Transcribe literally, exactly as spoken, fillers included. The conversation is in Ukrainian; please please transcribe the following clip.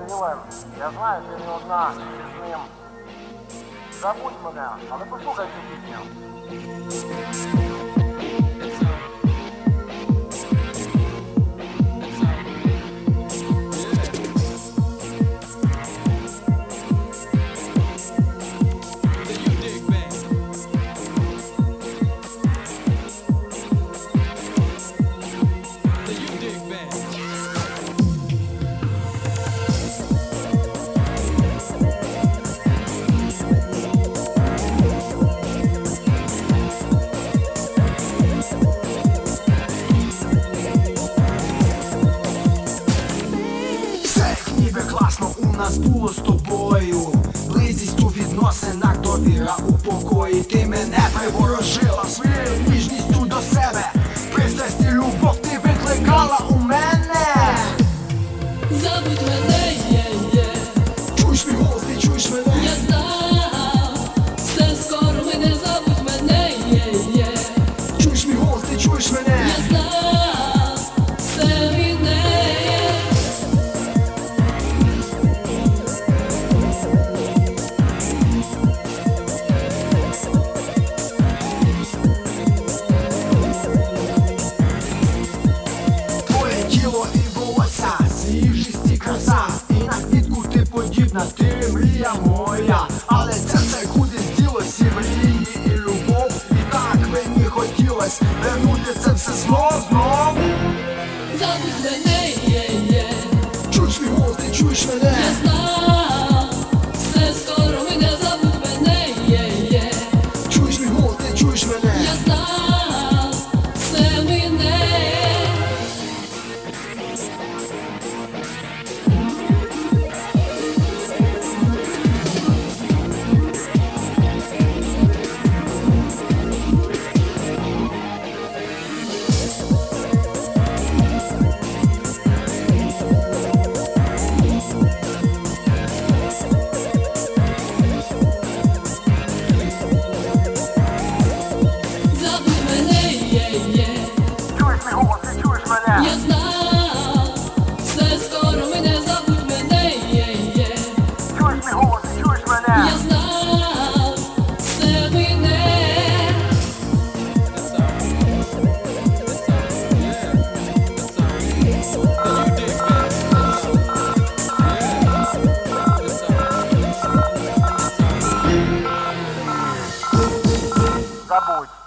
Сподіваюся, я знаю, ти не одна з ним. Забудь мене, але послухай цю пісню. Класно у нас було з тобою, близькість у відносинах, довіра у покої. Ти мене приворожила своєю ніжністю до себе, пристрасть і любов ти викликала у мене. Забудь мене, є-є. Чуєш мій голос, ти чуєш мене? Я знав, все скоро мене, забудь мене, є-є. Чуєш мій голос, ти чуєш мене? Я знав, все мене. Ти мрія моя, але це все кудись ділось, і мрії, і любов. І так мені хотілось вернути це все знов, знов. Забудь мене, є-є. Чуєш мій голос, ти чуєш мене? Я знав, все скоро мене, забудь мене, є-є. Чуєш мій голос, ти чуєш мене? Я знав, все мене. Я знав, все скоро мене, забудь мене, є-є. Чуєш мій голос, ти чуєш мене? Я знав, все мене. Забудь.